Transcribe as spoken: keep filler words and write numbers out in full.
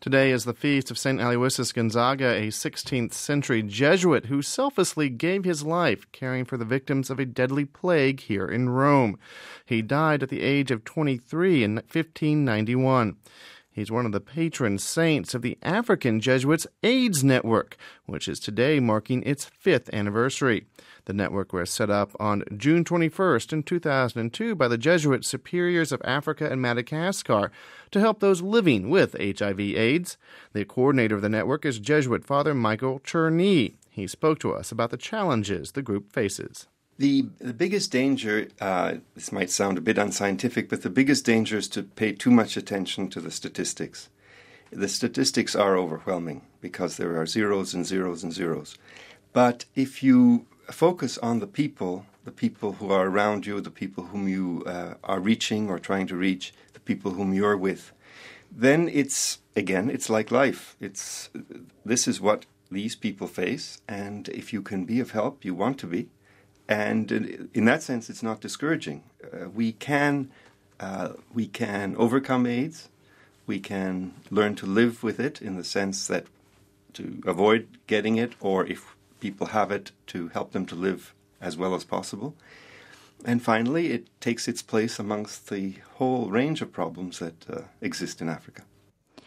Today is the feast of Saint Aloysius Gonzaga, a sixteenth century Jesuit who selflessly gave his life caring for the victims of a deadly plague here in Rome. He died at the age of twenty-three in fifteen ninety-one. He's one of the patron saints of the African Jesuits' AIDS Network, which is today marking its fifth anniversary. The network was set up on June twenty-first in two thousand two by the Jesuit superiors of Africa and Madagascar to help those living with H I V AIDS. The coordinator of the network is Jesuit Father Michael Czerny. He spoke to us about the challenges the group faces. The, the biggest danger, uh, this might sound a bit unscientific, but the biggest danger is to pay too much attention to the statistics. The statistics are overwhelming because there are zeros and zeros and zeros. But if you focus on the people, the people who are around you, the people whom you uh, are reaching or trying to reach, the people whom you're with, then it's, again, it's like life. It's this is what these people face, and if you can be of help, you want to be. And in that sense, it's not discouraging. Uh, we can uh, we can overcome AIDS. We can learn to live with it in the sense that to avoid getting it, or if people have it, to help them to live as well as possible. And finally, it takes its place amongst the whole range of problems that uh, exist in Africa.